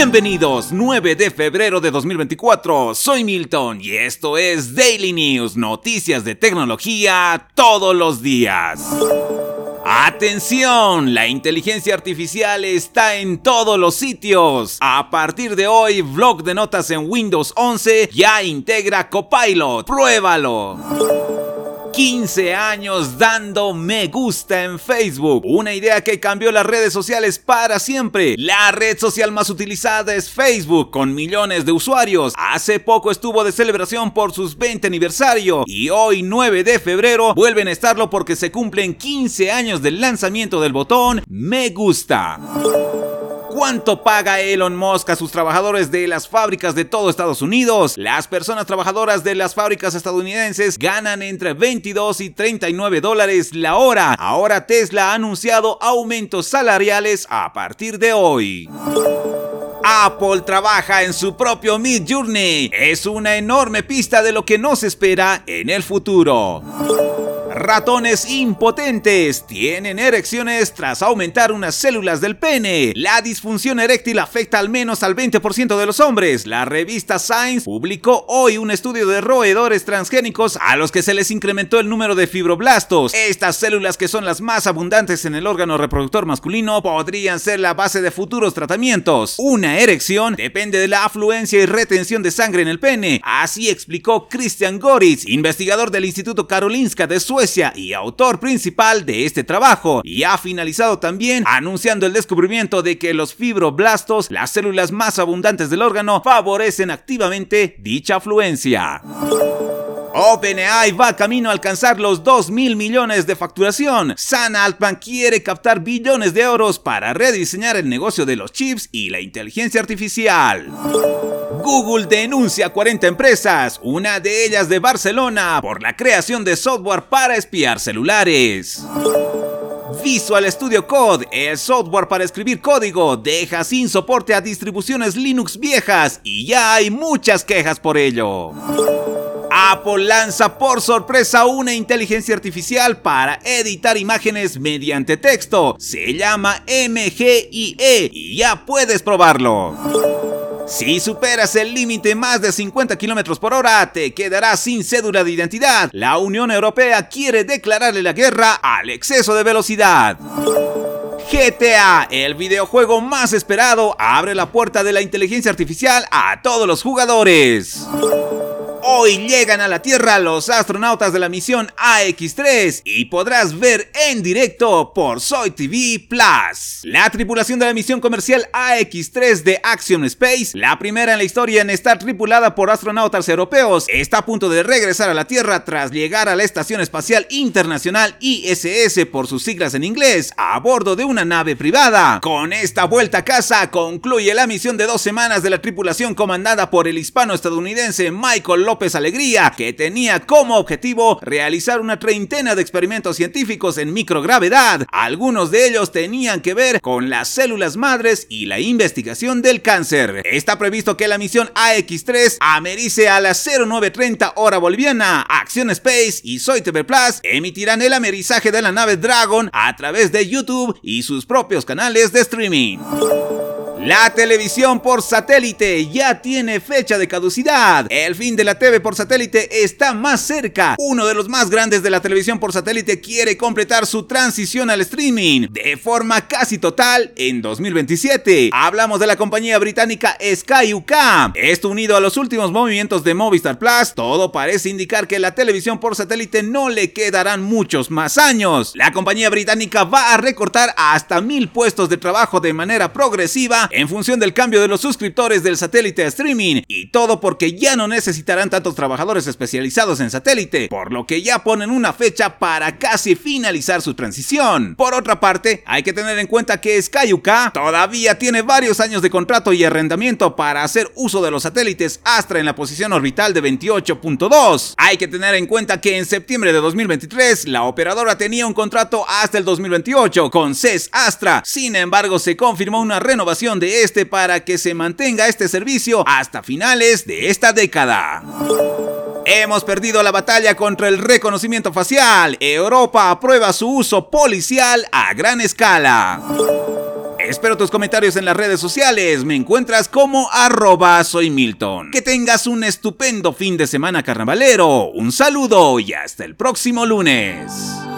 Bienvenidos, 9 de febrero de 2024, soy Milton y esto es Daily News, noticias de tecnología todos los días. ¡Atención! La inteligencia artificial está en todos los sitios. A partir de hoy, Bloc de notas en Windows 11 ya integra Copilot. ¡Pruébalo! 15 años dando me gusta en Facebook, una idea que cambió las redes sociales para siempre. La red social más utilizada es Facebook, con millones de usuarios. Hace poco estuvo de celebración por sus 20 aniversario y hoy 9 de febrero vuelven a estarlo porque se cumplen 15 años del lanzamiento del botón me gusta. ¿Cuánto paga Elon Musk a sus trabajadores de las fábricas de todo Estados Unidos? Las personas trabajadoras de las fábricas estadounidenses ganan entre 22 y 39 dólares la hora. Ahora Tesla ha anunciado aumentos salariales a partir de hoy. Apple trabaja en su propio Midjourney. Es una enorme pista de lo que nos espera en el futuro. Ratones impotentes tienen erecciones tras aumentar unas células del pene. La disfunción eréctil afecta al menos al 20% de los hombres. La revista Science publicó hoy un estudio de roedores transgénicos a los que se les incrementó el número de fibroblastos. Estas células, que son las más abundantes en el órgano reproductor masculino, podrían ser la base de futuros tratamientos. Una erección depende de la afluencia y retención de sangre en el pene. Así explicó Christian Goritz, investigador del Instituto Karolinska de Suecia y autor principal de este trabajo, y ha finalizado también anunciando el descubrimiento de que los fibroblastos, las células más abundantes del órgano, favorecen activamente dicha afluencia. OpenAI va camino a alcanzar los 2.000 millones de facturación. Sam Altman quiere captar billones de euros para rediseñar el negocio de los chips y la inteligencia artificial. Google denuncia a 40 empresas, una de ellas de Barcelona, por la creación de software para espiar celulares. Visual Studio Code, el software para escribir código, deja sin soporte a distribuciones Linux viejas y ya hay muchas quejas por ello. Apple lanza por sorpresa una inteligencia artificial para editar imágenes mediante texto. Se llama MGIE y ya puedes probarlo. Si superas el límite más de 50 km por hora, te quedarás sin cédula de identidad. La Unión Europea quiere declararle la guerra al exceso de velocidad. GTA, el videojuego más esperado, abre la puerta de la inteligencia artificial a todos los jugadores. Hoy llegan a la Tierra los astronautas de la misión AX-3 y podrás ver en directo por Soy TV Plus. La tripulación de la misión comercial AX-3 de Axiom Space, la primera en la historia en estar tripulada por astronautas europeos, está a punto de regresar a la Tierra tras llegar a la Estación Espacial Internacional ISS por sus siglas en inglés, a bordo de una nave privada. Con esta vuelta a casa concluye la misión de 2 semanas de la tripulación comandada por el hispano-estadounidense Michael López Alegría, que tenía como objetivo realizar una treintena de experimentos científicos en microgravedad. Algunos de ellos tenían que ver con las células madres y la investigación del cáncer. Está previsto que la misión AX-3 americe a las 09:30 hora boliviana. Axiom Space y Soy TV Plus emitirán el amerizaje de la nave Dragon a través de YouTube y sus propios canales de streaming. La televisión por satélite ya tiene fecha de caducidad. El fin de la TV por satélite está más cerca. Uno de los más grandes de la televisión por satélite quiere completar su transición al streaming de forma casi total en 2027. Hablamos de la compañía británica Sky UK. Esto unido a los últimos movimientos de Movistar Plus, todo parece indicar que la televisión por satélite no le quedarán muchos más años. La compañía británica va a recortar hasta 1,000 puestos de trabajo de manera progresiva en función del cambio de los suscriptores del satélite a streaming, y todo porque ya no necesitarán tantos trabajadores especializados en satélite, por lo que ya ponen una fecha para casi finalizar su transición. Por otra parte, hay que tener en cuenta que Sky UK todavía tiene varios años de contrato y arrendamiento para hacer uso de los satélites Astra en la posición orbital de 28.2. Hay que tener en cuenta que en septiembre de 2023 la operadora tenía un contrato hasta el 2028 con CES Astra. Sin embargo, se confirmó una renovación de este para que se mantenga este servicio hasta finales de esta década. Hemos perdido la batalla contra el reconocimiento facial. Europa aprueba su uso policial a gran escala. Espero tus comentarios en las redes sociales. Me encuentras como @soymilton. Que tengas un estupendo fin de semana carnavalero. Un saludo y hasta el próximo lunes.